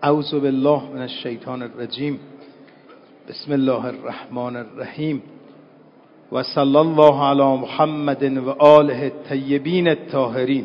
اعوذ بالله من الشیطان الرجیم. بسم الله الرحمن الرحیم و صلی الله علی محمد و آله الطیبین الطاهرین.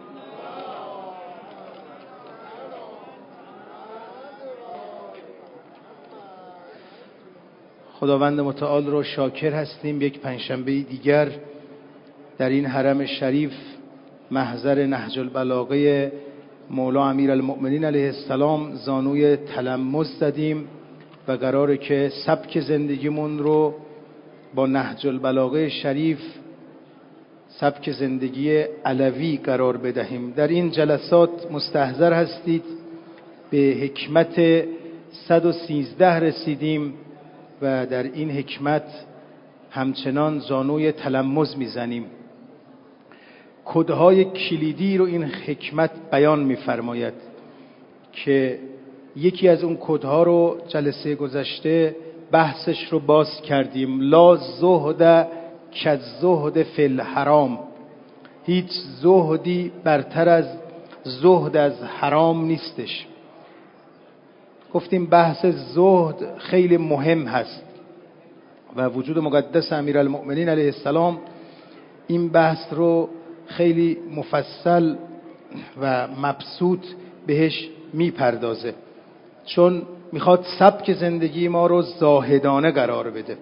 خداوند متعال رو شاکر هستیم. یک پنجشنبه دیگر در این حرم شریف محضر نهج البلاغه مولا امیرالمؤمنین علیه السلام زانوی تلمس زدیم و قراره که سبک زندگیمون رو با نهج البلاغه شریف سبک زندگی علوی قرار بدهیم. در این جلسات مستحضر هستید به حکمت 113 رسیدیم و در این حکمت همچنان زانوی تلمس میزنیم. کدهای کلیدی رو این حکمت بیان می‌فرماید که یکی از اون کدها رو جلسه گذشته بحثش رو باز کردیم. لا زهد کالزهد فی الحرام، هیچ زهدی برتر از زهد از حرام نیستش. گفتیم بحث زهد خیلی مهم هست و وجود مقدس امیرالمؤمنین علیه السلام این بحث رو خیلی مفصل و مبسوط بهش میپردازه، چون میخواد سبک زندگی ما رو زاهدانه قرار بده.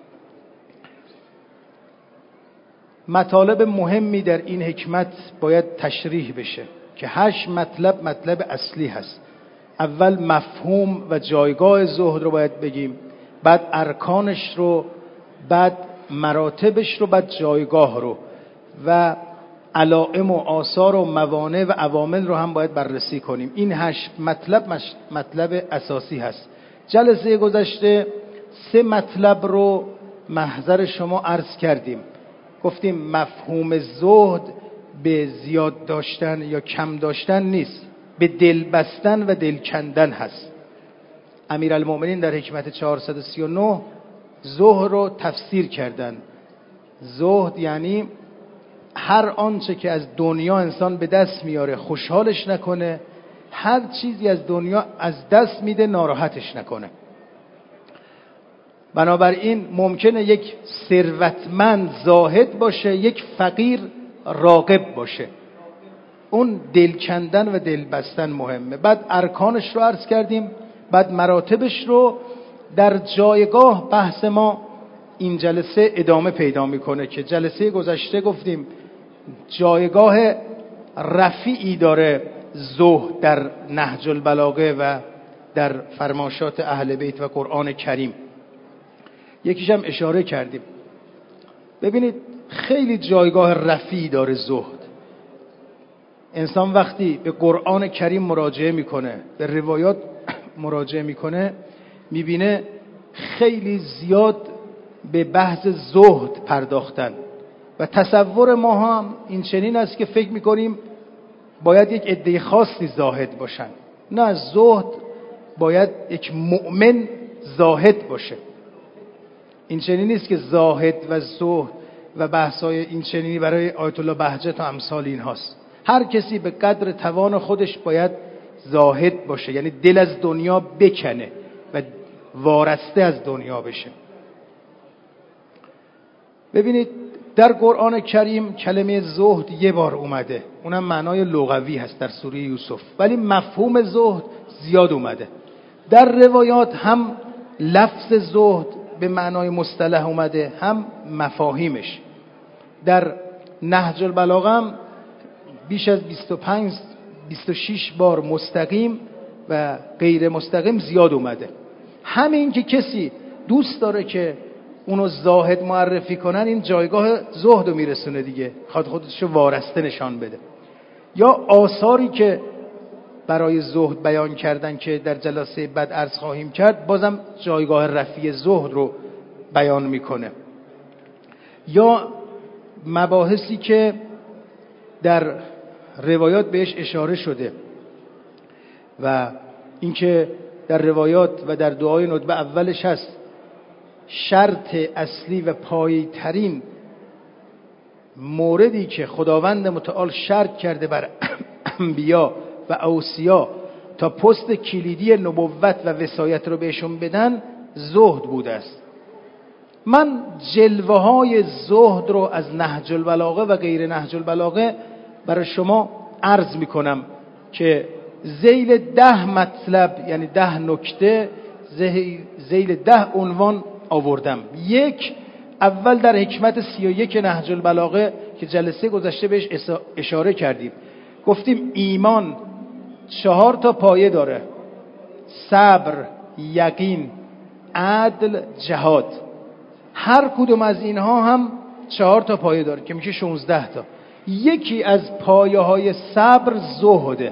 مطالب مهمی در این حکمت باید تشریح بشه که 8 مطلب اصلی هست. اول مفهوم و جایگاه زهد رو باید بگیم، بعد ارکانش رو، بعد مراتبش رو، بعد جایگاه رو و علائم و آثار و موانع و عوامل رو هم باید بررسی کنیم. این 8 مطلب اساسی هست. جلسه گذشته 3 مطلب رو محضر شما عرض کردیم. گفتیم مفهوم زهد به زیاد داشتن یا کم داشتن نیست، به دل بستن و دل کندن هست. امیرالمؤمنین در حکمت 439 زهد رو تفسیر کردن. زهد یعنی هر آنچه که از دنیا انسان به دست میاره خوشحالش نکنه، هر چیزی از دنیا از دست میده ناراحتش نکنه. بنابراین ممکنه یک ثروتمند زاهد باشه، یک فقیر راغب باشه. اون دل کندن و دل بستن مهمه. بعد ارکانش رو عرض کردیم، بعد مراتبش رو. در جایگاه بحث ما این جلسه ادامه پیدا میکنه که جلسه گذشته گفتیم جایگاه رفیعی داره زهد در نهج البلاغه و در فرماشات اهل بیت و قرآن کریم. یکیش هم اشاره کردیم. ببینید خیلی جایگاه رفیعی داره زهد. انسان وقتی به قرآن کریم مراجعه میکنه، به روایات مراجعه میکنه، میبینه خیلی زیاد به بحث زهد پرداختن و تصور ما هم این چنین است که فکر میکنیم باید یک عده خاصی زاهد باشن. نه، زهد باید یک مؤمن زاهد باشه. این چنین نیست که زاهد و زهد و بحثای این چنینی برای آیت الله بهجت و امثال این هاست. هر کسی به قدر توان خودش باید زاهد باشه، یعنی دل از دنیا بکنه و وارسته از دنیا بشه. ببینید در قرآن کریم کلمه زهد 1 بار اومده، اونم معنای لغوی هست در سوره یوسف، ولی مفهوم زهد زیاد اومده. در روایات هم لفظ زهد به معنای مصطلح اومده، هم مفاهیمش. در نهج البلاغه هم بیش از 26 بار مستقیم و غیر مستقیم زیاد اومده. همین که کسی دوست داره که اونو زاهد معرفی کنن، این جایگاه زهد رو میرسونه دیگه، خودشو وارسته نشان بده. یا آثاری که برای زهد بیان کردن که در جلسه بعد عرض خواهیم کرد، بازم جایگاه رفیع زهد رو بیان میکنه. یا مباحثی که در روایات بهش اشاره شده و اینکه در روایات و در دعای ندبه اولش هست شرط اصلی و پایی ترین موردی که خداوند متعال شرط کرده بر انبیا و اوصیا تا پست کلیدی نبوت و وصایت رو بهشون بدن زهد بوده است. من جلوه های زهد رو از نهج البلاغه و غیر نهج البلاغه برای شما عرض میکنم که ذیل 10 مطلب، یعنی 10 نکته، ذیل 10 عنوان آوردم. یک، اول در حکمت 31 نهج البلاغه که جلسه گذشته بهش اشاره کردیم، گفتیم ایمان 4 تا پایه داره: صبر، یقین، عدل، جهاد. هر کدوم از اینها هم 4 تا پایه داره که میشه 16 تا. یکی از پایه های صبر زهده.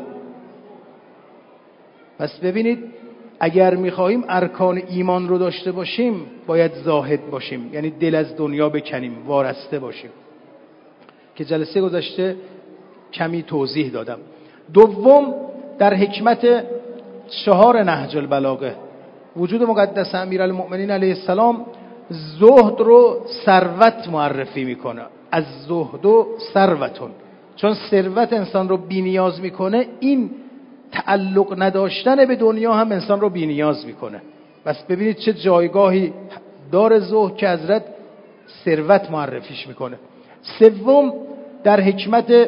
پس ببینید اگر میخواهیم ارکان ایمان رو داشته باشیم باید زاهد باشیم، یعنی دل از دنیا بکنیم، وارسته باشیم که جلسه گذشته کمی توضیح دادم. دوم، در حکمت 4 نهج البلاغه وجود مقدس امیرالمؤمنین علیه السلام زهد رو ثروت معرفی میکنه. از زهد و ثروتون، چون ثروت انسان رو بی‌نیاز میکنه، این تعلق نداشتن به دنیا هم انسان رو بی‌نیاز میکنه. بس ببینید چه جایگاهی داره زهد که حضرت ثروت معرفیش میکنه. سوم، در حکمت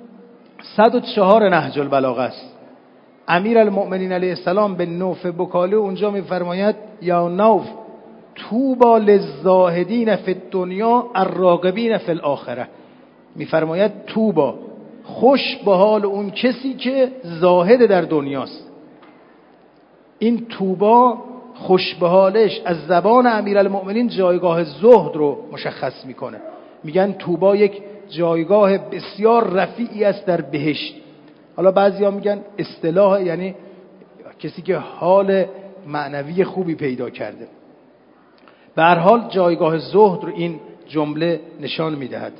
104 نهج البلاغه است. امیرالمؤمنین علیه السلام به نوف بکاله اونجا میفرماید یا نوف طوبی للزاهدین فی الدنیا الراغبین فی الاخره. میفرماید طوبی، خوش به حال اون کسی که زاهد در دنیاست. این طوبی، خوش به حالش، از زبان امیرالمؤمنین جایگاه زهد رو مشخص میکنه. میگن طوبی یک جایگاه بسیار رفیعی است در بهشت. حالا بعضیا میگن اصطلاح، یعنی کسی که حال معنوی خوبی پیدا کرده. به هر حال جایگاه زهد رو این جمله نشان میدهد.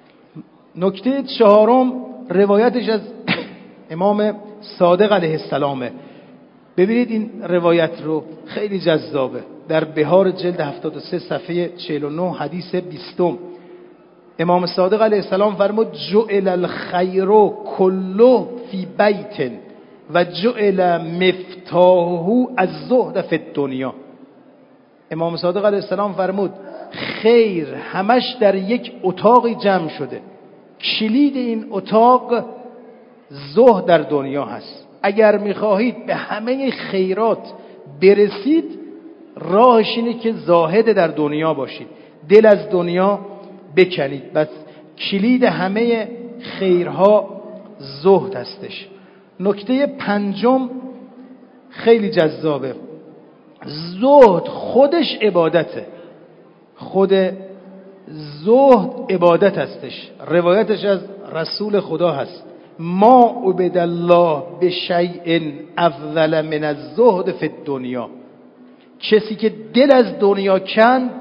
نکته 4، روایتش از امام صادق علیه السلامه. ببینید این روایت رو، خیلی جذابه. در بهار جلد 73 صفحه 49 حدیث 20، امام صادق علیه السلام فرمود جعل الخیر کله فی بیت و جعل مفتاحه الزهد فی الدنیا. امام صادق علیه السلام فرمود خیر همش در یک اتاقی جمع شده، کلید این اتاق زهد در دنیا هست. اگر میخواهید به همه خیرات برسید، راهش اینه که زاهد در دنیا باشید، دل از دنیا بکنید. بس کلید همه خیرها زهد هستش. نکته 5 خیلی جذابه. زهد خودش عبادته. خود زهد عبادت هستش. روایتش از رسول خدا هست ما عبد الله بشیء افضل من الزهد فی الدنیا. کسی که دل از دنیا کند،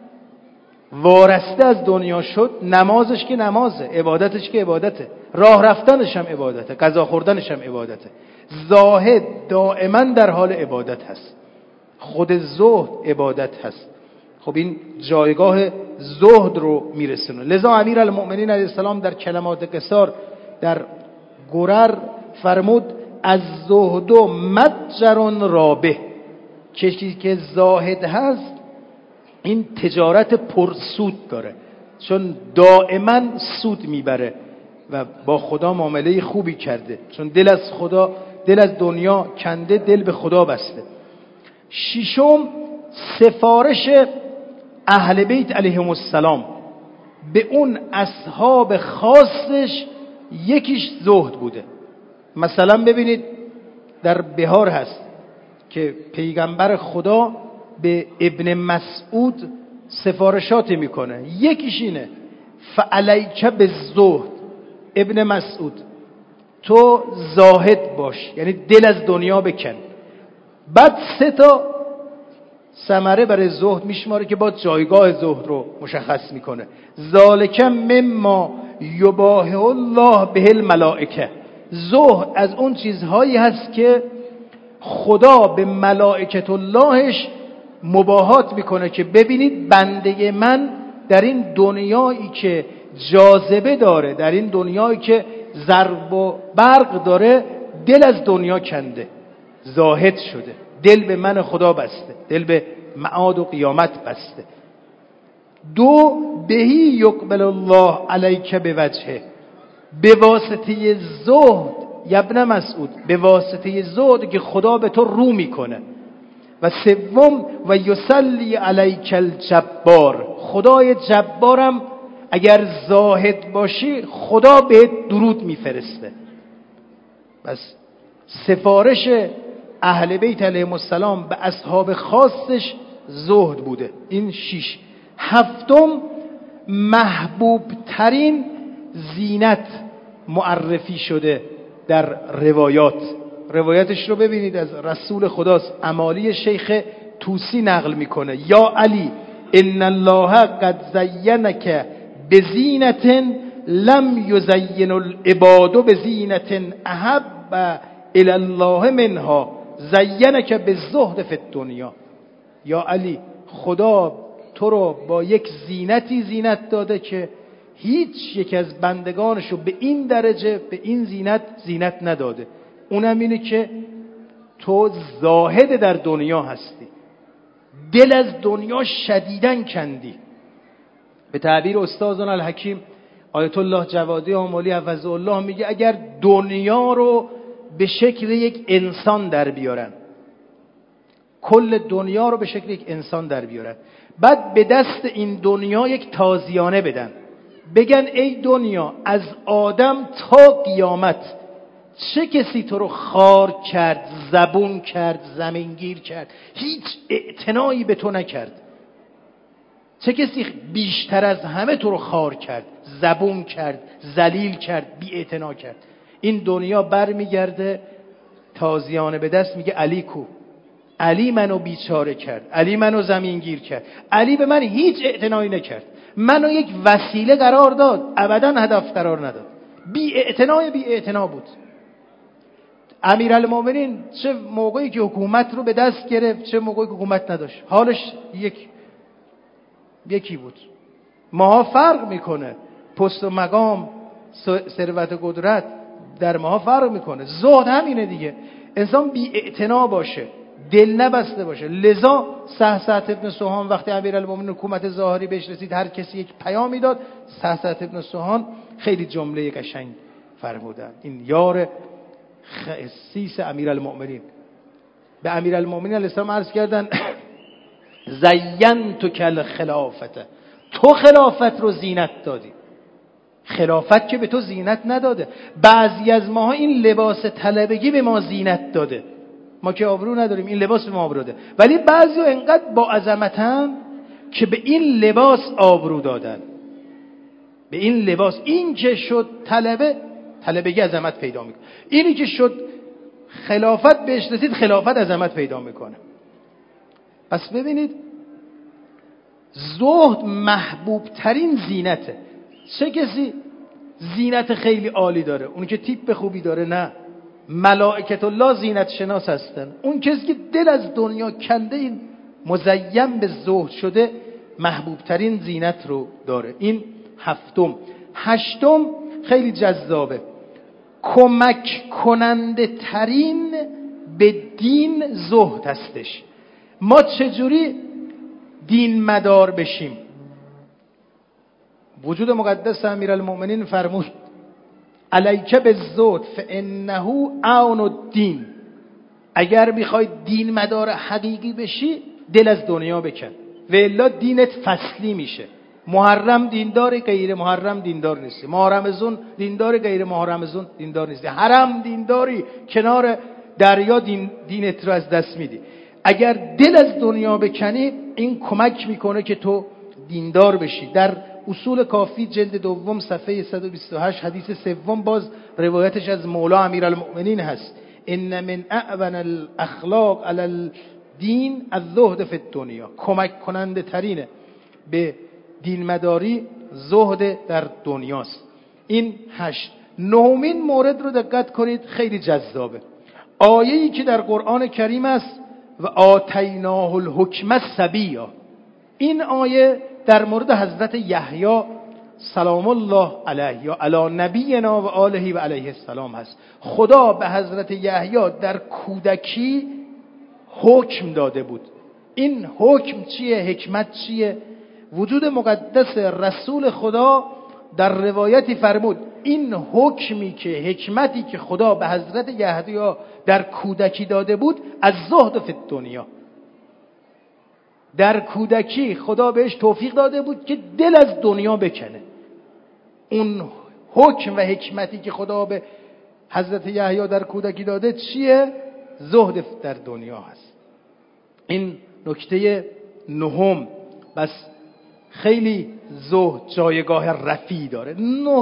وارسته از دنیا شد، نمازش که نمازه، عبادتش که عبادته، راه رفتنش هم عبادته، غذا خوردنش هم عبادته. زاهد دائما در حال عبادت هست. خود زهد عبادت هست. خب این جایگاه زهد رو میرسونه. لذا امیرالمؤمنین علیه السلام در کلمات قصار در گرر فرمود از زهد و متجر رابح. کسی که زاهد هست این تجارت پرسود داره، چون دائما سود میبره و با خدا معامله خوبی کرده، چون دل از خدا، دل از دنیا کنده، دل به خدا بسته. 6، سفارش اهل بیت علیهم السلام به اون اصحاب خاصش، یکیش زهد بوده. مثلا ببینید در بهار هست که پیغمبر خدا به ابن مسعود سفارشاتی میکنه، یکیش اینه فعلیک بالزهد، ابن مسعود تو زاهد باش، یعنی دل از دنیا بکن. بعد 3 ثمره برای زهد میشماره که با جایگاه زهد رو مشخص میکنه. ذالک مما یباهه الله به الملائکه. زهد از اون چیزهایی هست که خدا به ملائکت اللهش مباهات میکنه که ببینید بنده من در این دنیایی که جاذبه داره، در این دنیایی که ضرب و برق داره، دل از دنیا کنده. زاهد شده، دل به من خدا بسته، دل به معاد و قیامت بسته. 2 بهی یقبل الله علیک بوجهه، به واسطه زهد ابن مسعود، به واسطه زهد که خدا به تو رو میکنه. و 3 و یصلی علیک الجبار، خدای جبارم اگر زاهد باشی خدا بهت درود میفرسته. بس سفارش اهل بیت علیهم السلام به اصحاب خاصش زهد بوده. این 6. 7 محبوب ترین زینت معرفی شده در روایاتش رو ببینید، از رسول خداست. امالی شیخ توسی نقل میکنه: یا علی ان الله قد زینک بزینت لم یزین العباد بزینت احب الی الله منها زینک بالزهد فی الدنیا. یا علی خدا تو رو با یک زینتی زینت داده که هیچ یک از بندگانشو به این درجه به این زینت نداده. اونم اینه که تو زاهد در دنیا هستی، دل از دنیا شدیداً کندی. به تعبیر استادنا الحکیم آیت الله جوادی آملی حفظه الله میگه اگر دنیا رو به شکل یک انسان در بیارن، کل دنیا رو به شکل یک انسان در بیارن، بعد به دست این دنیا یک تازیانه بدن، بگن ای دنیا از آدم تا قیامت چه کسی تو رو خار کرد، زبون کرد، زمینگیر کرد، هیچ اعتنایی به تو نکرد، چه کسی بیشتر از همه تو رو خار کرد، زبون کرد، ذلیل کرد، بی اعتنا کرد. این دنیا بر میگرده تازیانه به دست، میگه علی کو؟ علی منو بیچاره کرد، علی منو زمینگیر کرد، علی به من هیچ اعتنایی نکرد، منو یک وسیله قرار داد، ابدا هدف قرار نداد، بی اعتنا بود. امیرالمومنین چه موقعی که حکومت رو به دست گرفت، چه موقعی که حکومت نداشت، حالش یکی بود. ماها فرق میکنه، پست و مقام، ثروت و قدرت در ماها فرق میکنه. زهد همینه دیگه، انسان بی اعتنا باشه، دل نبسته باشه. لذا سهسعة ابن سوهان وقتی امیرالمومنین حکومت ظاهری بهش رسید، هر کسی یک پیامی داد، سهسعة ابن سوهان خیلی جمله قشنگ فرمودن. این یار خصیص امیرالمومنین به امیرالمومنین علیه السلام عرض کردن زینتک الخلافت، تو خلافت رو زینت دادی، خلافت که به تو زینت نداده. بعضی از ماها این لباس طلبگی به ما زینت داده، ما که آبرو نداریم، این لباس به ما آبرو داده. ولی بعضی ها انقدر با عظمتن که به این لباس آبرو دادن، به این لباس. این که شد طلبگی عظمت پیدا میکنه، اینی که شد خلافت بهش رسید خلافت عظمت پیدا میکنه. پس ببینید زهد محبوب ترین زینته. چه کسی زینت خیلی عالی داره؟ اون که تیپ خوبی داره؟ نه، ملائکت الله زینت شناس هستن. اون کسی که دل از دنیا کنده، این مزین به زهد شده، محبوب ترین زینت رو داره. این 7. 8 خیلی جذابه: کمک کننده ترین به دین زهد هستش. ما چجوری دین مدار بشیم؟ وجود مقدس امیرالمومنین فرمود علیک بالزهد فانه عون الدین. اگر میخوای دین مدار حقیقی بشی، دل از دنیا بکن، و الا دینت فصلی میشه. محرم دیندار، غیر محرم دیندار نیستی. ماه رمضان دیندار، غیر ماه رمضان دیندار نیستی. حرم دینداری، کنار دریا دینت رو از دست میدی. اگر دل از دنیا بکنی، این کمک میکنه که تو دیندار بشی. در اصول کافی جلد 2 صفحه 128 حدیث 3 باز روایتش از مولا امیرالمؤمنین هست: ان من اعون الاخلاق علی الدین الزهد فی الدنیا. کمک کننده ترینه به دین مداری زهد در دنیاست. این 8. 9 مورد رو دقت کنید، خیلی جذابه. آیه‌ای که در قرآن کریم است: و آتیناه الحکم صبیا. این آیه در مورد حضرت یحیی سلام الله علیه یا علی نبینا و آله و علیه السلام هست. خدا به حضرت یحیی در کودکی حکم داده بود. این حکم چیه؟ حکمت چیه؟ وجود مقدس رسول خدا در روایتی فرمود این حکمی که حکمتی که خدا به حضرت یحیی در کودکی داده بود از زهد فی الدنیا، در کودکی خدا بهش توفیق داده بود که دل از دنیا بکنه. اون حکم و حکمتی که خدا به حضرت یحیی در کودکی داده چیه؟ زهد در دنیا هست. این نکته نهم. بس خیلی زهد جایگاه رفیعی داره.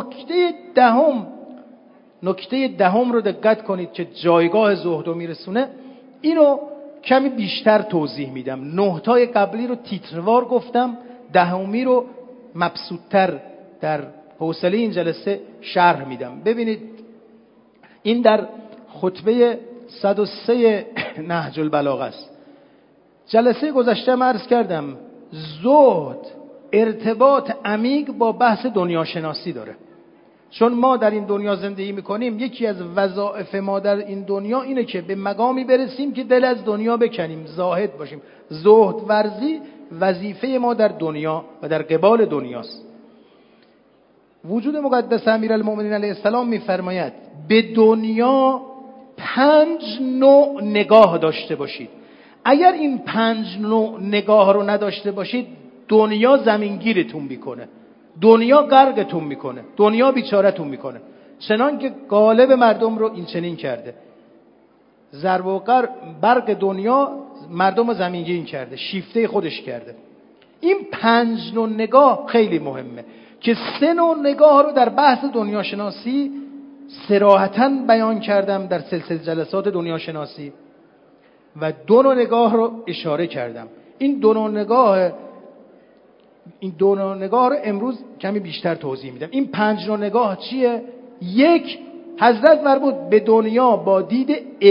نکته دهم رو دقت کنید که جایگاه زهد رو میرسونه. اینو کمی بیشتر توضیح میدم. 9 تای قبلی رو تیتروار گفتم، 10می رو مبسوطتر در حوصله این جلسه شرح میدم. ببینید این در خطبه 103 نهج البلاغه است. جلسه گذشته من عرض کردم زهد ارتباط عمیق با بحث دنیاشناسی داره. چون ما در این دنیا زندگی میکنیم، یکی از وظایف ما در این دنیا اینه که به مقامی برسیم که دل از دنیا بکنیم، زاهد باشیم. زهد ورزی وظیفه ما در دنیا و در قبال دنیاست. وجود مقدس امیرالمؤمنین علیه السلام میفرماید به دنیا 5 نوع نگاه داشته باشید. اگر این 5 نوع نگاه رو نداشته باشید، دنیا زمینگیرتون میکنه، دنیا غرقتون میکنه، دنیا بیچارتون میکنه. چنان که غالب مردم رو این چنین کرده. ضرب و برق دنیا مردم رو زمینگیر کرده، شیفته خودش کرده. این 5 نوع نگاه خیلی مهمه که 3 نوع نگاه رو در بحث دنیاشناسی صراحتاً بیان کردم در سلسله جلسات دنیاشناسی و 2 نوع نگاه رو اشاره کردم. این 2 نوع نگاه رو امروز کمی بیشتر توضیح میدم. این 5 نوع نگاه چیه؟ 1، حضرت فرمود به دنیا با دید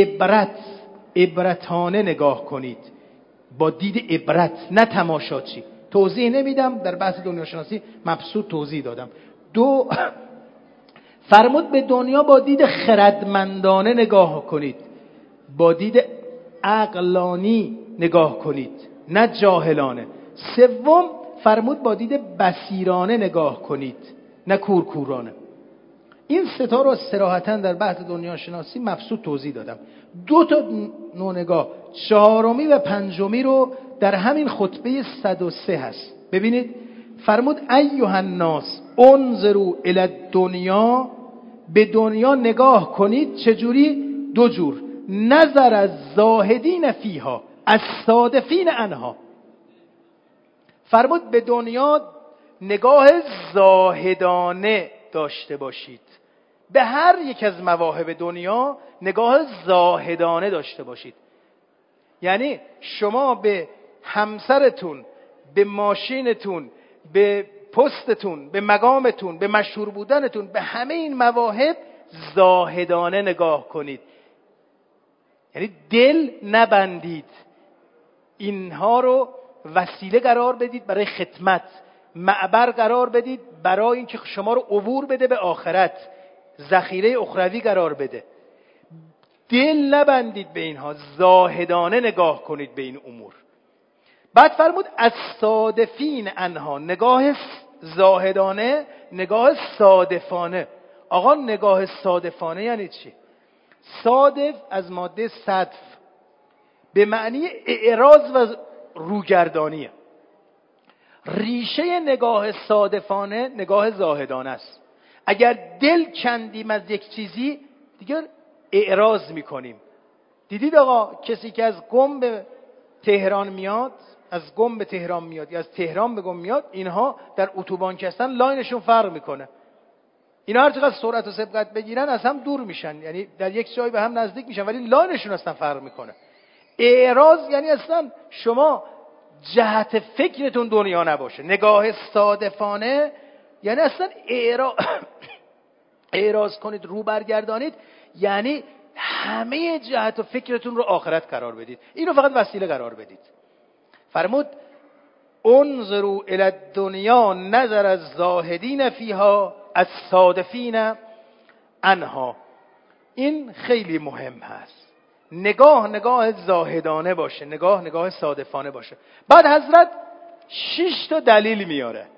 عبرتانه نگاه کنید، با دید عبرت، نه تماشاچی. توضیح نمیدم، در بحث دنیاشناسی مبسوط توضیح دادم. 2، فرمود به دنیا با دید خردمندانه نگاه کنید، با دید عقلانی نگاه کنید، نه جاهلانه. 3، فرمود با دید بصیرانه نگاه کنید، نه کورکورانه. این 3 تا رو صراحتاً در بحث دنیاشناسی مبسوط توضیح دادم. 2 تا نوع نگاه، 4می و 5می رو در همین خطبه 103 هست. ببینید فرمود ایها الناس انظروا الی الدنیا، به دنیا نگاه کنید. چجوری؟ 2 جور. نظر از زاهدین فیها از صادفین عنها. فرمود به دنیا نگاه زاهدانه داشته باشید، به هر یک از مواهب دنیا نگاه زاهدانه داشته باشید. یعنی شما به همسرتون، به ماشینتون، به پستتون، به مقامتون، به مشهور بودنتون، به همه این مواهب زاهدانه نگاه کنید. یعنی دل نبندید، اینها رو وسیله قرار بدید برای خدمت، معبر قرار بدید برای اینکه شما رو عبور بده به آخرت، ذخیره اخروی قرار بده. دل نبندید به اینها، زاهدانه نگاه کنید به این امور. بعد فرمود از صادفین عنها، نگاه زاهدانه، نگاه صادفانه. آقا نگاه صادفانه یعنی چی؟ صادف از ماده صدف به معنی اعراض و روگردانیه. ریشه نگاه صادفانه نگاه زاهدانه است. اگر دل کندیم از یک چیزی دیگر اعراض میکنیم. دیدید آقا کسی که از قم به تهران میاد، از قم به تهران میاد یا از تهران به قم میاد، اینها در اتوبان که هستن لاینشون فرق میکنه. اینا هر چقدر سرعت و سبقت بگیرن از هم دور میشن، یعنی در یک جای به هم نزدیک میشن ولی لاینشون اصلا فرق میکنه. اعراض یعنی اصلا شما جهت فکرتون دنیا نباشه. نگاه صادفانه یعنی اصلا اعراض کنید، رو برگردانید، یعنی همه جهت و فکرتون رو آخرت قرار بدید، اینو فقط وسیله قرار بدید. فرمود انظروا الی الدنیا نظر الزاهدین فیها الصادفین عنها. این خیلی مهم هست. نگاه زاهدانه باشه، نگاه صادفانه باشه. بعد حضرت 6 تا دلیل میاره،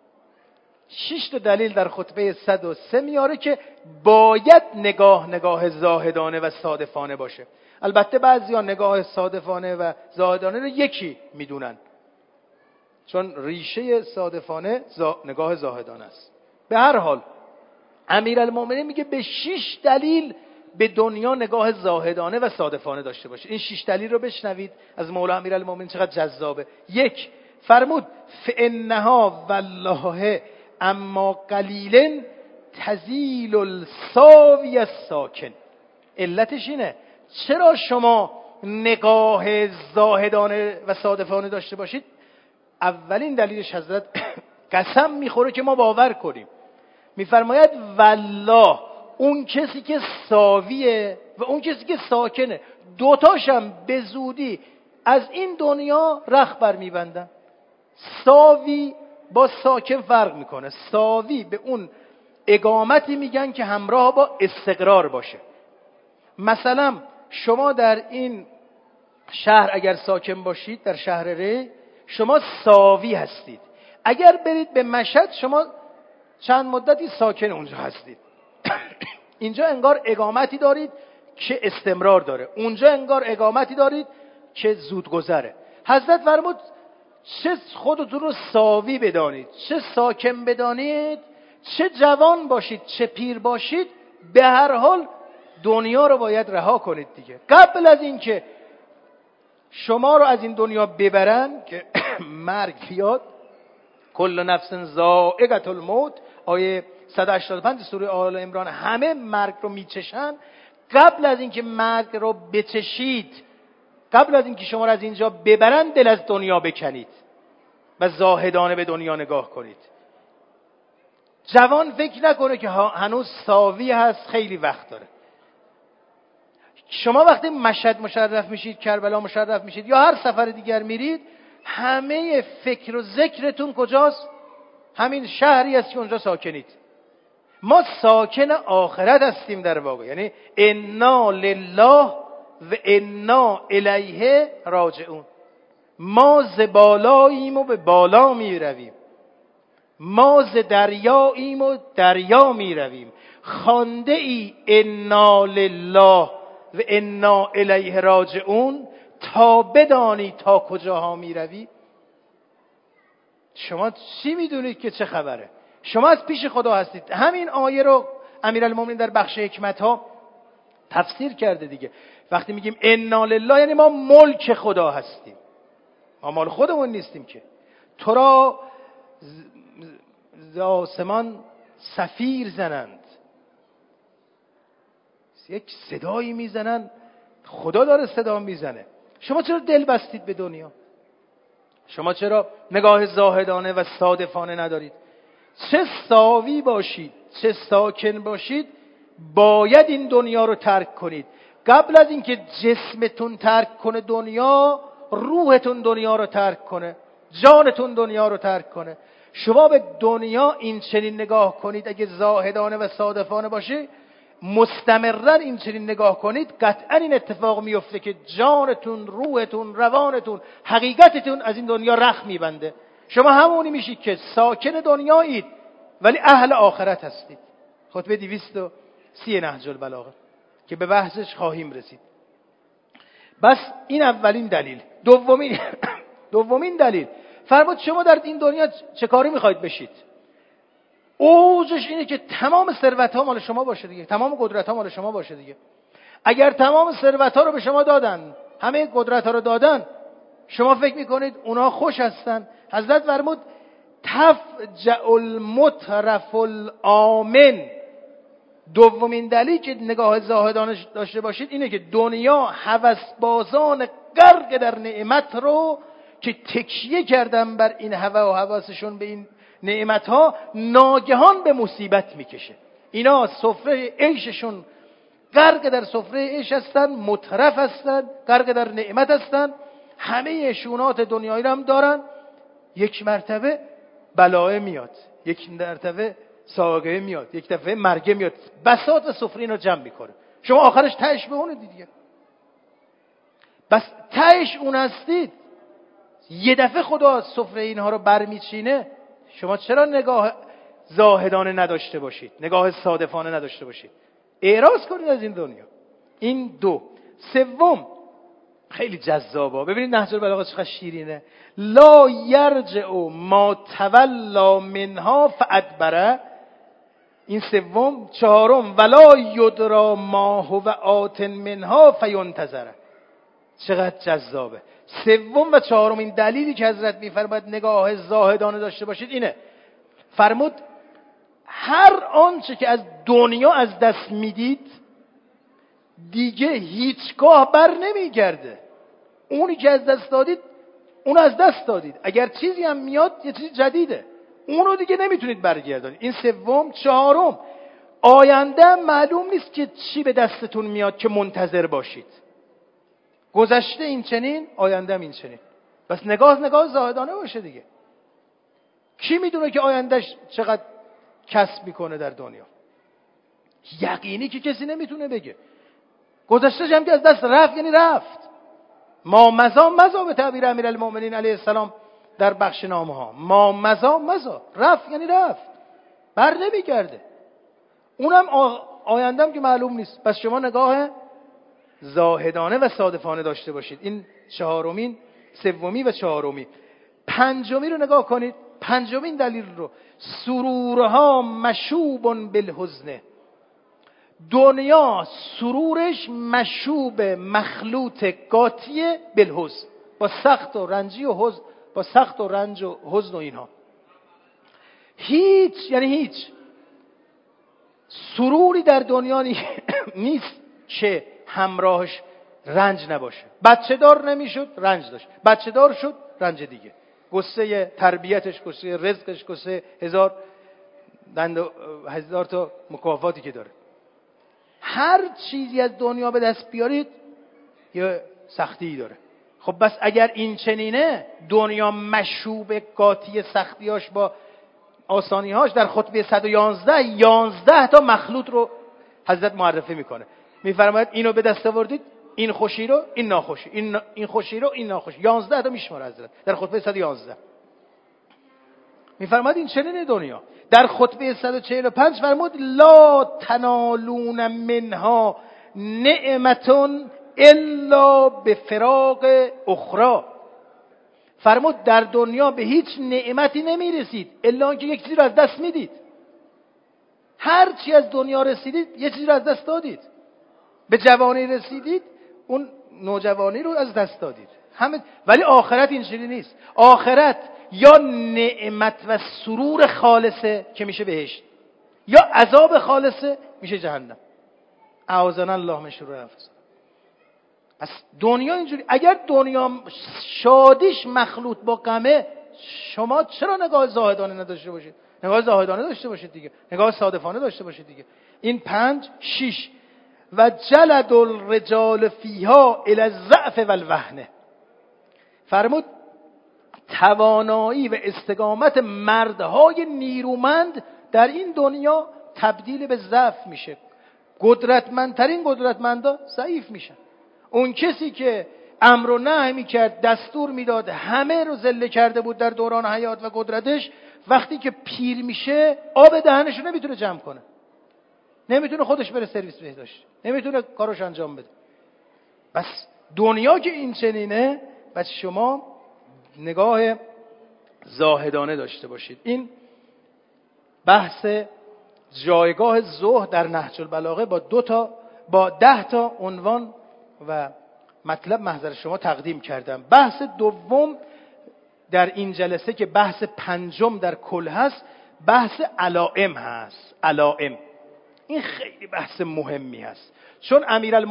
6 تا دلیل در خطبه 103 میاره که باید نگاه زاهدانه و صادفانه باشه. البته بعضیا نگاه صادفانه و زاهدانه رو یکی میدونن، چون ریشه صادفانه نگاه زاهدانه است. به هر حال امیرالمومنین میگه به 6 دلیل به دنیا نگاه زاهدانه و صادفانه داشته باشه. این 6 دلیل رو بشنوید از مولا امیرالمومنین، چقدر جذابه. 1 فرمود فانها والله اما قلیل تزیل الساوی الساکن. علتش اینه چرا شما نگاه زاهدانه و صادفانه داشته باشید. اولین دلیلش حضرت قسم میخوره که ما باور کنیم، میفرماید والله اون کسی که ساویه و اون کسی که ساکنه، دوتاشم به زودی از این دنیا رخ بر میبندن. ساوی با ساکن فرق میکنه. ساوی به اون اقامتی میگن که همراه با استقرار باشه. مثلا شما در این شهر اگر ساکن باشید، در شهر ری، شما ساوی هستید. اگر برید به مشهد شما چند مدتی ساکن اونجا هستید. اینجا انگار اقامتی دارید که استمرار داره، اونجا انگار اقامتی دارید که زود گذره. حضرت فرمود چه خودتون رو ساوی بدانید، چه ساکن بدانید، چه جوان باشید چه پیر باشید، به هر حال دنیا رو باید رها کنید دیگه. قبل از اینکه شما رو از این دنیا ببرن که مرگ بیاد، کل نفس ذائقة الموت، آیه 185 سوره آل عمران، همه مرگ رو میچشن. قبل از اینکه مرگ رو بچشید، قبل از اینکه شما رو از اینجا ببرن، دل از دنیا بکنید و زاهدانه به دنیا نگاه کنید. جوان فکر نکنه که هنوز ساوی هست، خیلی وقت داره. شما وقتی مشهد مشرف میشید، کربلا مشرف میشید یا هر سفر دیگر میرید، همه فکر و ذکرتون کجاست؟ همین شهری است که اونجا ساکنید. ما ساکن آخرت هستیم در واقع، یعنی انا لله و انا الیه راجعون. ما ز بالاییم و به بالا می رویم، ما ز دریاییم و دریا می رویم. خوانده ای انا لله و انا الیه راجعون تا بدانی تا کجاها می روی. شما چی میدونید که چه خبره؟ شما از پیش خدا هستید. همین آیه رو امیرالمومنین در بخش حکمت ها تفسیر کرده دیگه. وقتی میگیم انا لله یعنی ما ملک خدا هستیم، ما مال خودمون نیستیم که. تو را ز آسمان صفیر زنند، یک صدایی میزنن، خدا داره صدا میزنه. شما چرا دل بستید به دنیا؟ شما چرا نگاه زاهدانه و صادفانه ندارید؟ چه ساوی باشید چه ساکن باشید، باید این دنیا رو ترک کنید. قبل از اینکه جسمتون ترک کنه دنیا، روحتون دنیا رو ترک کنه، جانتون دنیا رو ترک کنه. شما به دنیا این چنین نگاه کنید، اگه زاهدانه و صادفانه باشه، مستمرا این چنین نگاه کنید، قطعا این اتفاق میفته که جانتون، روحتون، روانتون، حقیقتتون از این دنیا رخ میبنده. شما همونی میشید که ساکن دنیایید ولی اهل آخرت هستید. خطبه 230 نهج البلاغه که به بحثش خواهیم رسید. بس این اولین دلیل. دومین دلیل فرمود شما در این دنیا چه کاری میخواید بشید؟ اوجش اینه که تمام ثروت ها مال شما باشه دیگه، تمام قدرت ها مال شما باشه دیگه. اگر تمام ثروت ها رو به شما دادن، همه قدرت ها رو دادن، شما فکر میکنید اونا خوش هستن؟ حضرت فرمود تفجع المترف الآمن. دومین دلیل که نگاه زاهدانه داشته باشید اینه که دنیا هوسبازان غرق در نعمت رو که تکیه کردن بر این هوا و حواسشون به این نعمت ها، ناگهان به مصیبت میکشه. اینا سفره عیششون غرق در سفره عیش هستن، مترف هستن، غرق در نعمت هستن، همه شونات دنیایی رو هم دارن. یک مرتبه بلاه میاد، یک مرتبه ساقه میاد، یک دفعه مرگه میاد، بساط و سفره اینا جمع میکنه. شما آخرش تهش به اونه دیگه. بس تهش اون هستید. یه دفعه خدا سفره اینها رو برمیچینه. شما چرا نگاه زاهدانه نداشته باشید؟ نگاه صادفانه نداشته باشید؟ اعراض کنید از این دنیا. این دو. سوم خیلی جذابه. ببینید نهج البلاغه چقدر شیرینه. لا یرجع ما تولا منها فادبره. این سوم. چهارم ولا یدرا ما هو آت منها فینتظره. چقدر جذابه. سوم و چهارم این دلیلی که حضرت میفرماید نگاه زاهدانه داشته باشید اینه. فرمود هر آنچه که از دنیا از دست میدید دیگه هیچگاه بر نمیگرده. اونی که از دست دادید اون از دست دادید. اگر چیزی هم میاد یه چیز جدیده، اونو دیگه نمیتونید برگردانید. این سوم. چهارم آینده معلوم نیست که چی به دستتون میاد که منتظر باشید. گذشته این چنین، آینده این چنین. بس نگاه زاهدانه باشه دیگه. کی میدونه که آیندهش چقدر کسب میکنه در دنیا؟ یقینی که کسی نمیتونه بگه. گذشتهش هم که از دست رفت یعنی رفت. ما مزا به تعبیر امیرالمومنین علیه السلام در بخش نامه ها. ما مزا رفت یعنی رفت، بر نمیگرده. اونم آیندهم که معلوم نیست. پس شما نگاه زاهدانه و صادفانه داشته باشید. این چهارمین، سومی و چهارمی. پنجمی رو نگاه کنید. پنجمین دلیل رو، سرورها مشوب بالحزن. دنیا سرورش مشوب مخلوط قاطی بالحزن، با سخت و رنجی و حزن، با سخت و رنج و حزن و اینها. هیچ یعنی هیچ سروری در دنیا نیست که همراهش رنج نباشه. بچه دار نمیشد رنج داشت، بچه دار شد رنج دیگه. قصه تربیتش، قصه رزقش، قصه هزار تا مکافاتی که داره. هر چیزی از دنیا به دست بیارید یه سختی داره. خب بس اگر این چنینه، دنیا مشوب قاطی سختیاش با آسانیهاش، در خطبه 111 تا مخلوط رو حضرت معرفی میکنه. میفرماید اینو به دست آوردید، این خوشی رو، این ناخوشی، این خوشی رو، این ناخوشی. 11 تا میشماره حضرت در خطبه 111. میفرماید این چنین دنیا. در خطبه 145 فرمود لا تنالون منها نعمتون الا بفراق اخرى. فرمود در دنیا به هیچ نعمتی نمیرسید الا اینکه یک چیزی رو از دست میدید. هر چی از دنیا رسیدید یه چیزی رو از دست دادید. به جوانی رسیدید، اون نوجوانی رو از دست دادید. همه. ولی آخرت اینجوری نیست. آخرت یا نعمت و سرور خالصه که میشه بهشت، یا عذاب خالصه میشه جهنم. اعاذنا الله من شرور انفسنا. پس دنیا اینجوری. اگر دنیا شادیش مخلوط با غمه، شما چرا نگاه زاهدانه نداشته باشید؟ نگاه زاهدانه داشته باشید دیگه، نگاه صادفانه داشته باشید دیگه. این 5 6 و جلد الرجال فیها الی الضعف والوهن. فرمود توانایی و استقامت مردهای نیرومند در این دنیا تبدیل به ضعف میشه. قدرتمندترین قدرتمندا ضعیف میشن. اون کسی که امر و نهی میکرد، دستور میداد، همه رو ذله کرده بود در دوران حیات و قدرتش، وقتی که پیر میشه آب دهنشو نمیتونه جمع کنه، نمیتونه خودش بره سرویس بهداشت، نمیتونه کاروش انجام بده. بس دنیا که این چنینه، بس شما نگاه زاهدانه داشته باشید. این بحث جایگاه زهد در نهج البلاغه با 10 تا عنوان و مطلب محضر شما تقدیم کردم. بحث دوم در این جلسه که بحث 5 در کل هست، بحث علائم هست. علائم این خیلی بحث مهمی هست، چون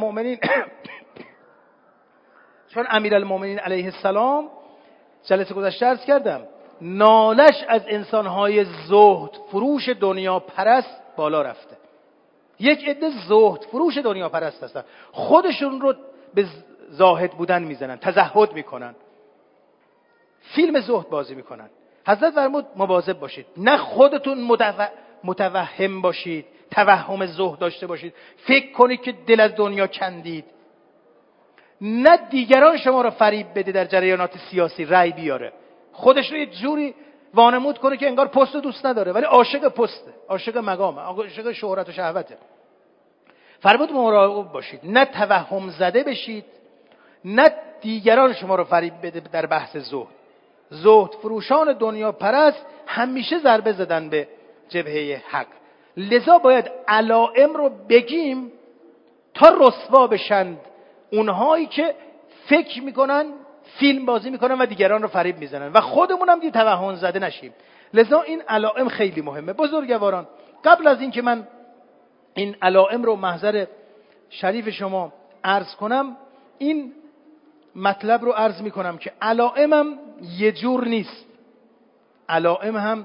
امیرالمومنین علیه السلام جلسه گذشته عرض کردم نالش از انسانهای زهد فروش دنیا پرست بالا رفته. یک عده زهد فروش دنیا پرست هستن، خودشون رو به زاهد بودن میزنن، تزهد میکنن، فیلم زهد بازی میکنن، حضرت فرمود مواظب باشید، نه خودتون متوهم باشید، توهم زهد داشته باشید، فکر کنید که دل از دنیا کندید، نه دیگران شما رو فریب بده در جریانات سیاسی رأی بیاره، خودش رو یه جوری وانمود کنه که انگار پست دوست نداره ولی عاشق پسته، عاشق مقامه، عاشق شهرت و شهوته. فرمود مراقب باشید، نه توهم زده بشید، نه دیگران شما رو فریب بده در بحث زهد. زهد فروشان دنیا پرست همیشه ضربه زدن به جبهه حق، لذا باید علائم رو بگیم تا رسوا بشند اونهایی که فکر میکنن فیلم بازی میکنن و دیگران رو فریب میزنن و خودمون هم دیگه توهم زده نشیم. لذا این علائم خیلی مهمه. بزرگواران، قبل از این که من این علائم رو محضر شریف شما عرض کنم، این مطلب رو عرض میکنم که علائم هم یه جور نیست، علائم هم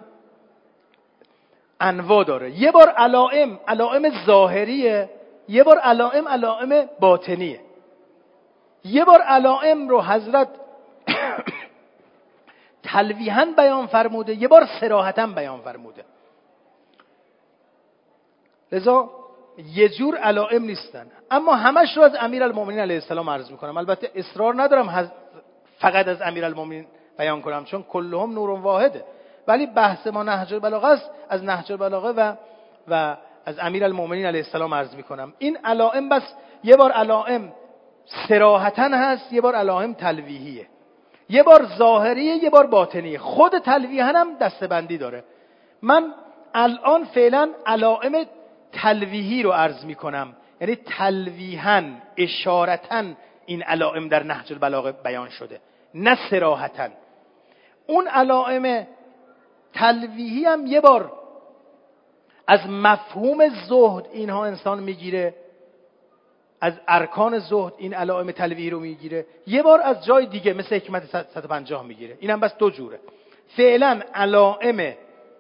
انواع داره. یه بار علائم ظاهریه، یه بار علائم باطنیه. یه بار علائم رو حضرت تلویحاً بیان فرموده، یه بار صراحتاً بیان فرموده. لذا یه جور علائم نیستن، اما همش رو از امیرالمومنین علیه السلام عرض میکنم. البته اصرار ندارم فقط از امیرالمومنین بیان کنم چون کلهم نور واحده، ولی بحث ما نهج البلاغه است، از نهج البلاغه و از امیرالمومنین علیه السلام عرض میکنم. این علائم بس یه بار علائم صراحتاً هست، یه بار علائم تلویحیه، یه بار ظاهریه، یه بار باطنیه. خود تلویحاً هم دسته‌بندی داره. من الان فعلا علائم تلویحی رو عرض میکنم، یعنی تلویحاً اشارتاً این علائم در نهج البلاغه بیان شده، نه صراحتاً. اون علائم تلویحی هم یه بار از مفهوم زهد اینها انسان میگیره، از ارکان زهد این علائم تلویحی رو میگیره، یه بار از جای دیگه مثل حکمت 150 میگیره. اینم بس دو جوره. فعلا علائم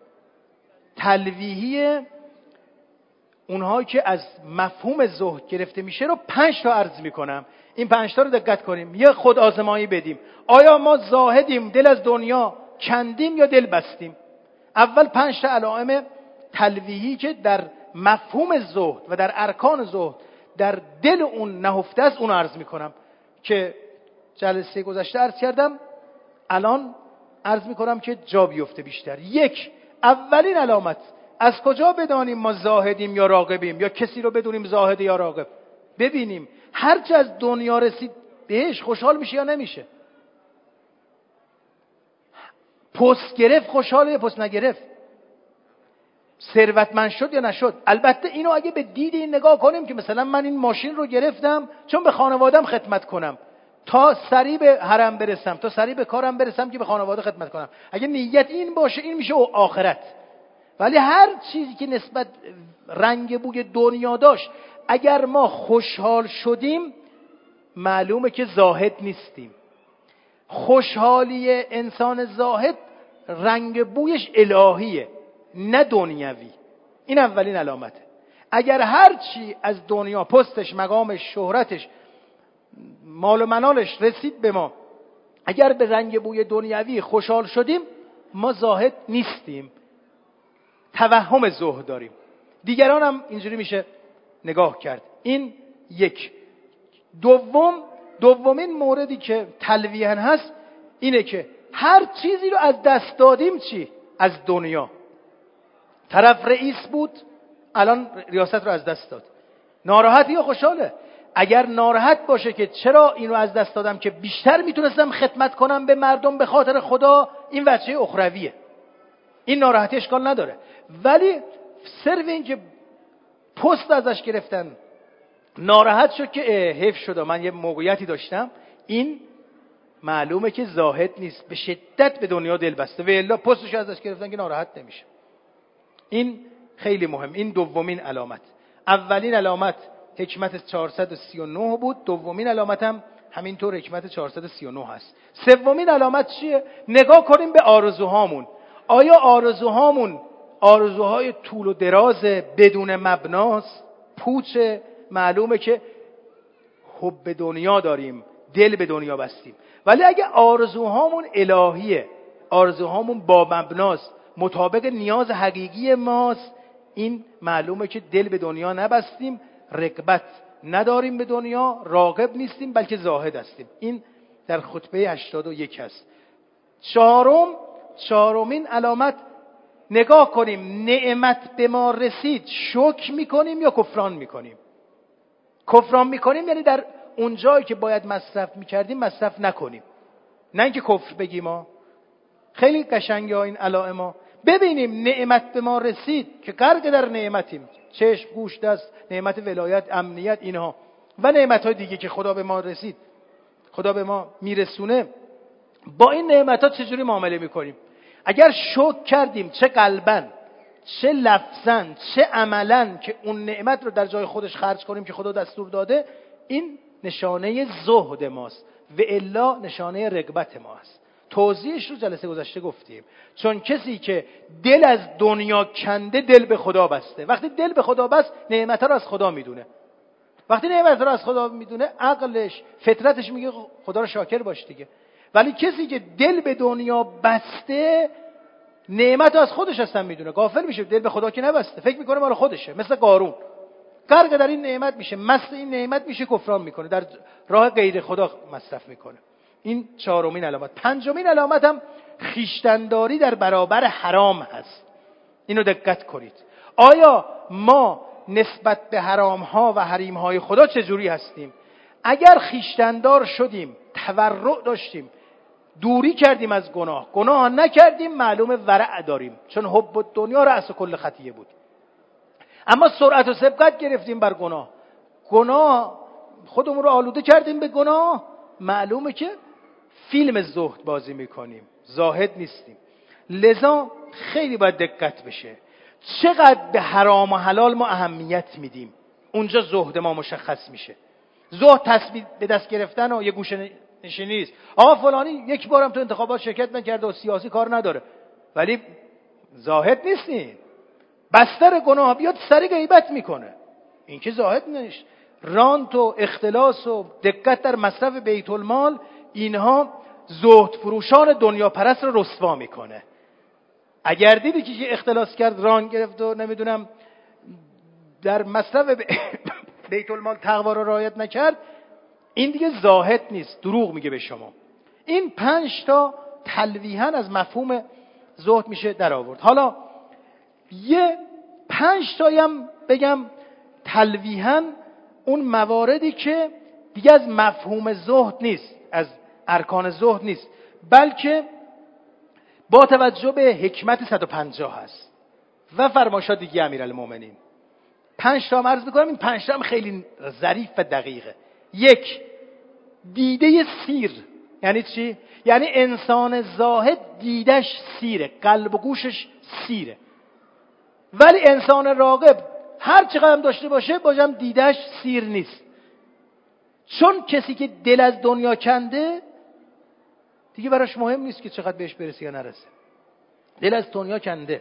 تلویحی اونهایی که از مفهوم زهد گرفته میشه رو 5 تا عرض میکنم. این 5 تا رو دقت کنیم، یه خود آزمایی بدیم. آیا ما زاهدیم، دل از دنیا کندیم یا دل بستیم؟ اول 5 تا علائم تلویحی که در مفهوم زهد و در ارکان زهد در دل اون نهفته است اون عرض میکنم که جلسه گذشته عرض کردم، الان عرض میکنم که جا بیفته بیشتر. یک، اولین علامت، از کجا بدانیم ما زاهدیم یا راغبیم، یا کسی رو بدونیم زاهد یا راغب؟ ببینیم هرچه از دنیا رسید بهش خوشحال میشه یا نمیشه. پست گرفت خوشحاله یا پست نگرفت؟ ثروتمند شد یا نشد؟ البته اینو اگه به دید این نگاه کنیم که مثلا من این ماشین رو گرفتم چون به خانوادم خدمت کنم، تا سریع به حرم برسم، تا سریع به کارم برسم که به خانواده خدمت کنم، اگه نیت این باشه این میشه آخرت. ولی هر چیزی که نسبت رنگ بوی دنیا داشت اگر ما خوشحال شدیم معلومه که زاهد نیستیم. خوشحالی انسان زاهد رنگ بویش الهیه نه دنیوی. این اولین علامته. اگر هر چی از دنیا، پستش، مقامش، شهرتش، مال و منالش رسید به ما، اگر به رنگ بوی دنیوی خوشحال شدیم ما زاهد نیستیم، توهم زهد داریم. دیگران هم اینجوری میشه نگاه کرد. این یک. دومین موردی که تلویحاً هست اینه که هر چیزی رو از دست دادیم. چی؟ از دنیا. طرف رئیس بود الان ریاست رو از دست داد، ناراحت یا خوشحاله؟ اگر ناراحت باشه که چرا اینو از دست دادم که بیشتر میتونستم خدمت کنم به مردم به خاطر خدا، این وجه اخرویه، این ناراحتی اشکال نداره. ولی صرف این که پست ازش گرفتن ناراحت شد که حیف شد من یه موقعیتی داشتم، این معلومه که زاهد نیست، به شدت به دنیا دل بسته و الا پستش ازش گرفتن که ناراحت نمیشه. این خیلی مهم. این دومین علامت. اولین علامت حکمت 439 بود، دومین علامت هم همینطور حکمت 439 هست. سومین علامت چیه؟ نگاه کنیم به آرزوهامون. آیا آرزوهامون آرزوهای طول و دراز بدون مبناست؟ پوچه؟ معلومه که حب دنیا داریم، دل به دنیا بستیم. ولی اگه آرزوهامون الهیه، آرزوهامون با مبناست، مطابق نیاز حقیقی ماست، این معلومه که دل به دنیا نبستیم، رغبت نداریم به دنیا، راغب نیستیم بلکه زاهد هستیم. این در خطبه 81 هست. چهارمین علامت، نگاه کنیم نعمت به ما رسید شکر میکنیم یا کفران میکنیم. کفران میکنیم یعنی در اون جایی که باید مصرف میکردیم مصرف نکنیم، نه اینکه کفر بگیم. ما خیلی قشنگه این علائم ما. ببینیم نعمت به ما رسید که غرق در نعمتیم، چشم، گوش، دست، نعمت ولایت، امنیت، اینها و نعمت‌های دیگه که خدا به ما رسید، خدا به ما میرسونه. با این نعمت‌ها چجوری معامله میکنیم؟ اگر شکر کردیم، چه قلباً، چه لفظاً، چه عملاً، که اون نعمت رو در جای خودش خرج کنیم که خدا دستور داده، این نشانه زهد ماست و الا نشانه رغبت ماست. توضیحش رو جلسه گذشته گفتیم. چون کسی که دل از دنیا کنده دل به خدا بسته. وقتی دل به خدا بست نعمت رو از خدا میدونه. وقتی نعمت رو از خدا میدونه عقلش، فطرتش میگه خدا رو شاکر باش دیگه. ولی کسی که دل به دنیا بسته نعمت رو از خودش هستن میدونه، غافل میشه، دل به خدا که نبسته، فکر میکنه مال خودشه، مثل قارون غرق در این نعمت میشه، مست این نعمت میشه، کفران میکنه، در راه غیر خدا مصرف میکنه. این چهارمین علامت. پنجمین علامت هم خویشتن‌داری در برابر حرام هست. اینو دقت کنید. آیا ما نسبت به حرام ها و حریم های خدا چجوری هستیم؟ اگر خویشتن‌دار شدیم، تورع داشتیم، دوری کردیم از گناه نکردیم، معلومه ورع داریم، چون حب الدنیا رأس کل خطیه بود. اما سرعت و سبقت گرفتیم بر گناه خودمون رو آلوده کردیم به گناه، معلومه که فیلم زهد بازی میکنیم، زاهد نیستیم. لذا خیلی باید دقت بشه چقدر به حرام و حلال ما اهمیت میدیم، اونجا زهد ما مشخص میشه. زهد تسبیح به دست گرفتن و یه گوشه نشینی نیست. آقا فلانی یک بارم تو انتخابات شرکت نکرده و سیاسی کار نداره، ولی زاهد نیستین. بستر گناه بیاد سری غیبت میکنه، این که زاهد نیست. رانت و اختلاس و دقت در مصرف بیت المال، اینها زهد فروشان دنیا پرست رو رسوا میکنه. اگر دیدی که اختلاس کرد، ران گرفت و نمیدونم در مصرف بیت المال تقوا رو رعایت نکرد، این دیگه زاهد نیست، دروغ میگه به شما. این 5 تا تلویحاً از مفهوم زهد میشه در آورد. حالا یه 5 تایی هم بگم تلویحاً اون مواردی که دیگه از مفهوم زهد نیست، از ارکان زهد نیست، بلکه با توجه به حکمت 150 هست و فرمایشات دیگه امیرالمومنین. 5 تا عرض میکنم. این 5 تا هم خیلی ظریف و دقیقه. 1. دیده سیر. یعنی چی؟ یعنی انسان زاهد دیدش سیره، قلب و گوشش سیره، ولی انسان راغب هر چقدر داشته باشه بازم دیدش سیر نیست. چون کسی که دل از دنیا کنده دیگه براش مهم نیست که چقدر بهش برسه یا نرسه، دل از دنیا کنده.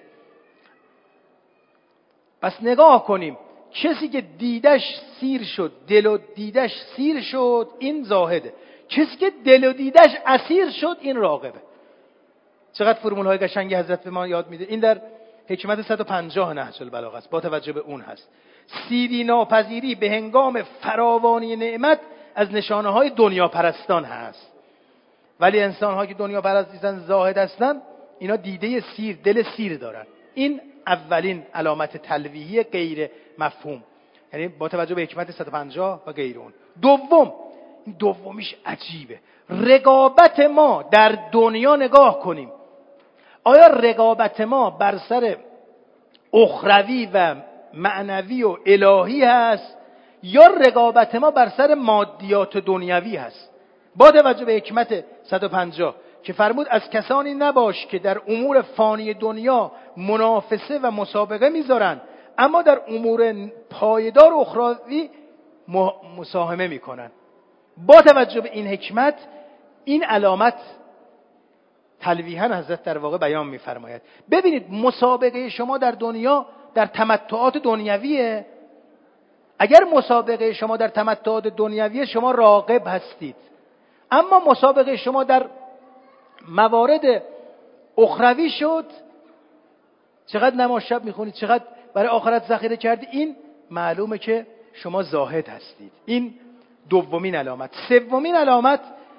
پس نگاه کنیم، کسی که دیدش سیر شد، دل و دیدش سیر شد، این زاهده. کسی که دل و دیدش اسیر شد، این راغبه. چقدر فرمول های قشنگی حضرت به ما یاد میده. این در حکمت 150 نهج البلاغه است، با توجه به اون هست. سیری ناپذیری به هنگام فراوانی نعمت از نشانه های دنیا پرستان هست. ولی انسان ها که دنیا پرست نیستن، زاهد هستن، اینا دیده سیر، دل سیر دارن. این اولین علامت تلویحی غیر مفهوم، یعنی با توجه به حکمت 150 و غیر اون. این دومیش عجیبه. رقابت ما در دنیا نگاه کنیم. آیا رقابت ما بر سر اخروی و معنوی و الهی هست یا رقابت ما بر سر مادیات دنیوی هست؟ با توجه به حکمت 150 که فرمود از کسانی نباش که در امور فانی دنیا منافسه و مسابقه میذارن، اما در امور پایدار اخروی مساهمه میکنن. با توجه به این حکمت، این علامت تلویحاً حضرت در واقع بیان میفرماید. ببینید مسابقه شما در دنیا در تمتعات دنیویه. اگر مسابقه شما در تمتعات دنیویه، شما راغب هستید. اما مسابقه شما در موارد اخروی شد، چقدر نماز شب میخونید، چقدر برای آخرت ذخیره کردی، این معلومه که شما زاهد هستید. این دومین علامت. سومین علامت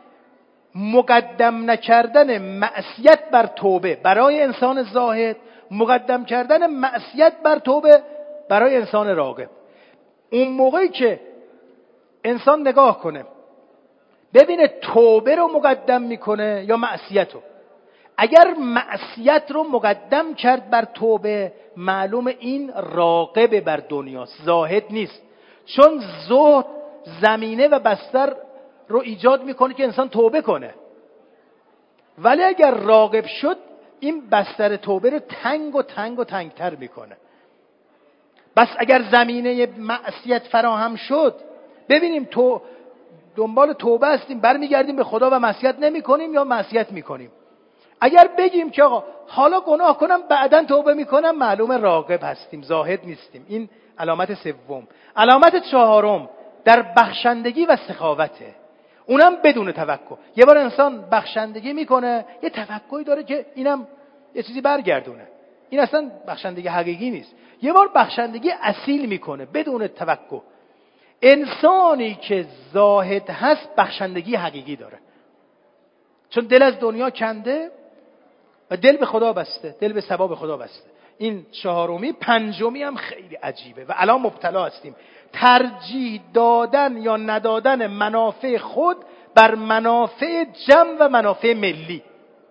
مقدم نکردن معصیت بر توبه برای انسان زاهد، مقدم کردن معصیت بر توبه برای انسان راغب. اون موقعی که انسان نگاه کنه ببینه توبه رو مقدم میکنه یا معصیت رو، اگر معصیت رو مقدم کرد بر توبه، معلوم این راغب بر دنیاست، زاهد نیست. چون زهد زمینه و بستر رو ایجاد میکنه که انسان توبه کنه. ولی اگر راغب شد، این بستر توبه رو تنگ و تنگ و تنگتر میکنه. بس اگر زمینه معصیت فراهم شد، ببینیم تو دنبال توبه هستیم، برمیگردیم به خدا و معصیت نمی کنیم یا معصیت میکنیم. اگر بگیم که آقا حالا گناه کنم بعداً توبه میکنم، معلومه راغب هستیم، زاهد نیستیم. این علامت سوم. علامت چهارم در بخشندگی و سخاوته، اونم بدون توقع. یه بار انسان بخشندگی میکنه، یه توقعی داره که اینم یه چیزی برگردونه. این اصلا بخشندگی حقیقی نیست. یه بار بخشندگی اصیل میکنه بدون توقع. انسانی که زاهد هست بخشندگی حقیقی داره، چون دل از دنیا کنده و دل به خدا بسته، دل به ثواب خدا بسته. این چهارمی. پنجمی هم خیلی عجیبه و الان مبتلا هستیم: ترجیح دادن یا ندادن منافع خود بر منافع جمع و منافع ملی.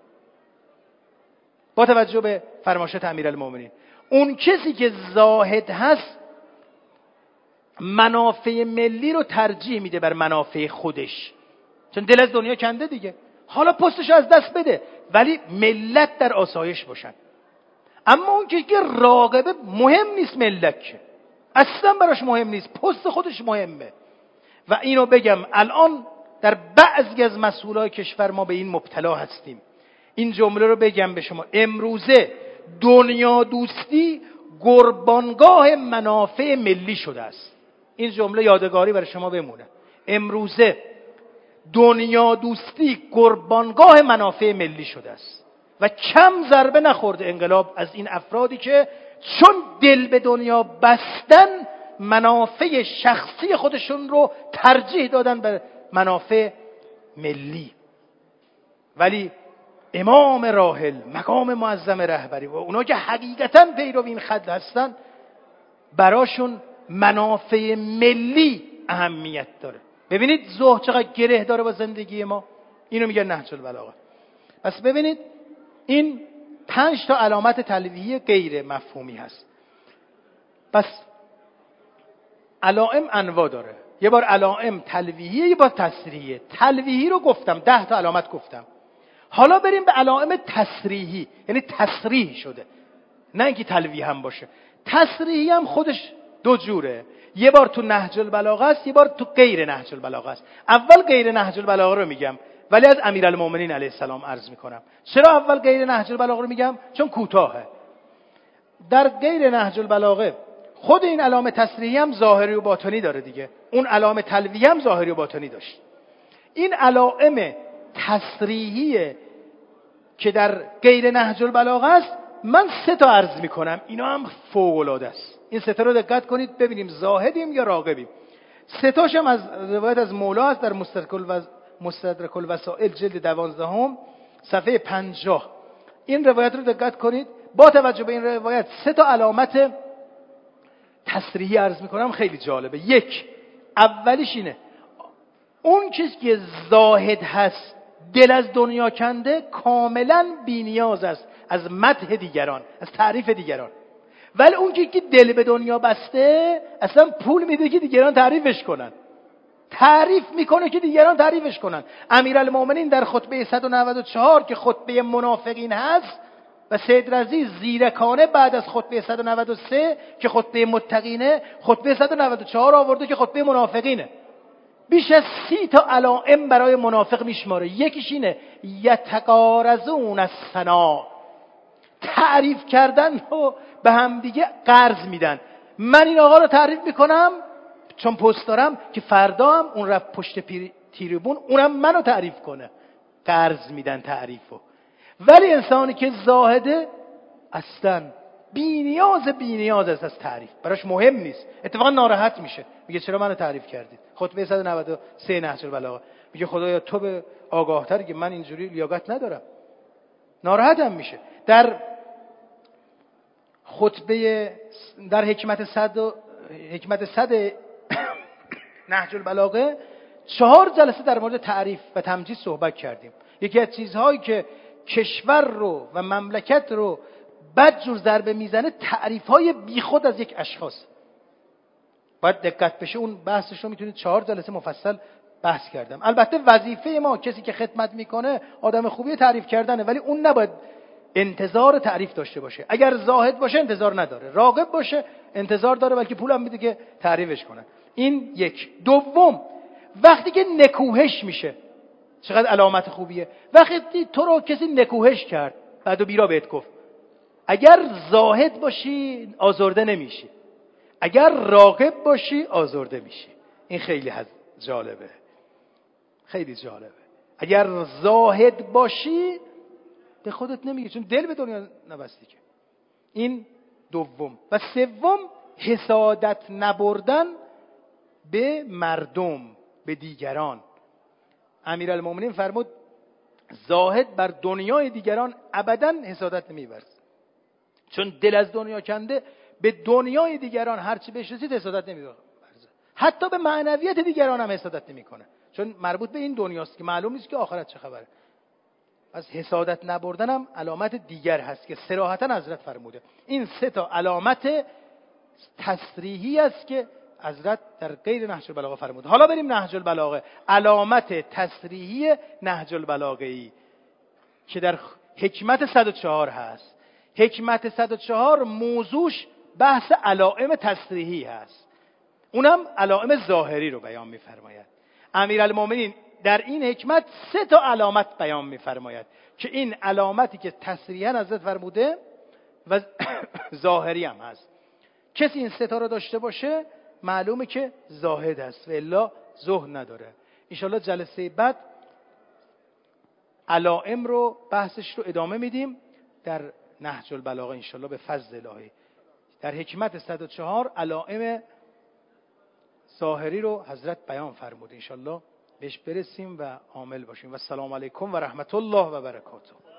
با توجه به فرمایشات امیرالمومنین، اون کسی که زاهد هست منافع ملی رو ترجیح میده بر منافع خودش، چون دل از دنیا کنده دیگه. حالا پستش از دست بده ولی ملت در آسایش باشن. اما اون که راغبه مهم نیست ملت، که اصلا براش مهم نیست، پست خودش مهمه. و اینو بگم الان در بعضی از مسئولای کشور ما به این مبتلا هستیم. این جمله رو بگم به شما: امروزه دنیا دوستی قربانگاه منافع ملی شده است. این جمله یادگاری برای شما بمونه. امروزه دنیا دوستی قربانگاه منافع ملی شده است و کم ضربه نخورده انقلاب از این افرادی که چون دل به دنیا بستن، منافع شخصی خودشون رو ترجیح دادن به منافع ملی. ولی امام راحل، مقام معظم رهبری و اونا که حقیقتا پیرو این خط هستن، براشون منافع ملی اهمیت داره. ببینید زهد چقدر گره داره با زندگی ما. اینو میگه نهج البلاغه. پس ببینید این 5 تا علامت تلویحی غیر مفهومی هست. پس علائم انواع داره. یه بار علائم تلویحیه، یه بار تصریحیه. تلویحی رو گفتم، 10 تا علامت گفتم. حالا بریم به علائم تصریحی، یعنی تصریح شده، نه اینکه تلویح هم باشه. تصریحی هم خودش دو جوره، یه بار تو نهج البلاغه است، یه بار تو غیر نهج البلاغه است. اول غیر نهج البلاغه رو میگم، ولی از امیرالمومنین علیه السلام عرض میکنم. چرا اول غیر نهج البلاغه رو میگم؟ چون کوتاهه. در غیر نهج البلاغه خود این علامه تصریحی هم ظاهری و باطنی داره دیگه، اون علامه تلویحی هم ظاهری و باطنی داشت. این علائم تصریحی که در غیر نهج البلاغه است، من 3 تا عرض میکنم، اینا هم فوق العاده است. این 3 تا رو دقت کنید ببینیم زاهدیم یا راغبیم. 3 تاش هم از روایت از مولا است در مستدرک الوسائل جلد 12 صفحه 50. این روایت رو دقت کنید. با توجه به این روایت 3 تا علامت تصریحی عرض میکنم، خیلی جالبه. 1، اولیش اینه: اون کسی که زاهد هست، دل از دنیا کنده، کاملا بی‌نیاز است از مدح دیگران، از تعریف دیگران. ولی اون که دل به دنیا بسته، اصلا پول میده که دیگران تعریفش کنن، تعریف میکنه که دیگران تعریفش کنن. امیرالمومنین در خطبه 194 که خطبه منافقین هست و سید رضی زیرکانه بعد از خطبه 193 که خطبه متقینه، خطبه 194 آورده که خطبه منافقینه. بیش از 30 تا علائم برای منافق میشماره. یکیش اینه: یتقارضون الثنا، تعریف کردن رو به هم دیگه قرض میدن. من این آقا رو تعریف میکنم چون پست دارم که فردا هم اون رفت پشت تریبون اونم منو تعریف کنه. قرض میدن تعریفو. ولی انسانی که زاهده اصلا بی‌نیاز است از تعریف، براش مهم نیست، اتفاقا ناراحت میشه، میگه چرا منو تعریف کردید. خطبه 193 نهج البلاغه میگه خدایا تو به آگاه‌تری که من اینجوری لیاقت ندارم، ناراحتم میشه. در خطبه در حکمت 100 نهج البلاغه 4 جلسه در مورد تعریف و تمجید صحبت کردیم. یکی از چیزهایی که کشور رو و مملکت رو بدجور ضربه میزنه تعریف‌های بیخود از یک اشخاص. باید دقت بشه، اون بحثش رو میتونید 4 جلسه مفصل بحث کردم. البته وظیفه ما کسی که خدمت میکنه آدم خوبی تعریف کردنه، ولی اون نباید انتظار تعریف داشته باشه. اگر زاهد باشه انتظار نداره، راغب باشه انتظار داره، بلکه پولم میده که تعریفش کنه. این یک. دوم، وقتی که نکوهش میشه چقدر علامت خوبیه. وقتی تو رو کسی نکوهش کرد بعد و بیرا بهت گفت، اگر زاهد باشی آزرده نمیشی، اگر راغب باشی آزرده میشی. این خیلی جالبه، خیلی جالبه. اگر زاهد باشی به خودت نمیگی، چون دل به دنیا نبستی که. این دوم. و سوم، حسادت نبردن به مردم، به دیگران. امیرالمومنین فرمود زاهد بر دنیای دیگران ابداً حسادت نمی‌ورزد، چون دل از دنیا کنده به دنیای دیگران هرچی بهش رسید حسادت نمی‌ورزد. حتی به معنویت دیگران هم حسادت نمی‌کنه، چون مربوط به این دنیاست که معلوم نیست که آخرت چه خبره. از حسادت نبردن هم علامت دیگر هست که صراحتاً حضرت فرموده. این 3 تا علامت تصریحی است که حضرت در غیر نهج البلاغه فرمود. حالا بریم نهج البلاغه. علامت تصریحی نهج البلاغه‌ای که در حکمت 104 هست. حکمت 104 موضوعش بحث علائم تصریحی هست، اونم علائم ظاهری رو بیان می‌فرماید. امیرالمومنین در این حکمت 3 تا علامت بیان می‌فرماید که این علامتی که تصریحاً حضرت فرموده و ظاهری هم هست. کسی این 3 تا رو داشته باشه معلومه که زاهد است و الا زهد نداره. انشالله جلسه بعد علائم رو بحثش رو ادامه میدیم در نهج البلاغه انشالله به فضل الهی. در حکمت 104 علائم ظاهری رو حضرت بیان فرمود، انشالله بهش برسیم و عامل باشیم. و السلام علیکم و رحمت الله و برکاته.